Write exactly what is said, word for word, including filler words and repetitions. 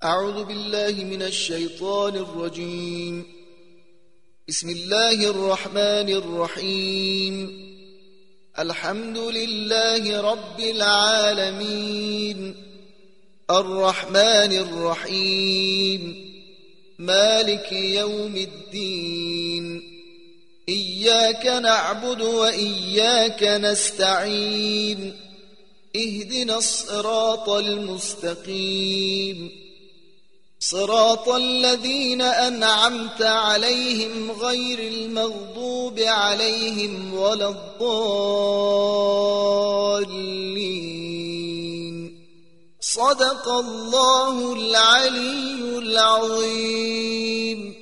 أعوذ بالله من الشيطان الرجيم. بسم الله الرحمن الرحيم. الحمد لله رب العالمين، الرحمن الرحيم، مالك يوم الدين، إياك نعبد وإياك نستعين، اهدنا الصراط المستقيم، صراط الذين أنعمت عليهم غير المغضوب عليهم ولا الضالين. صدق الله العلي العظيم.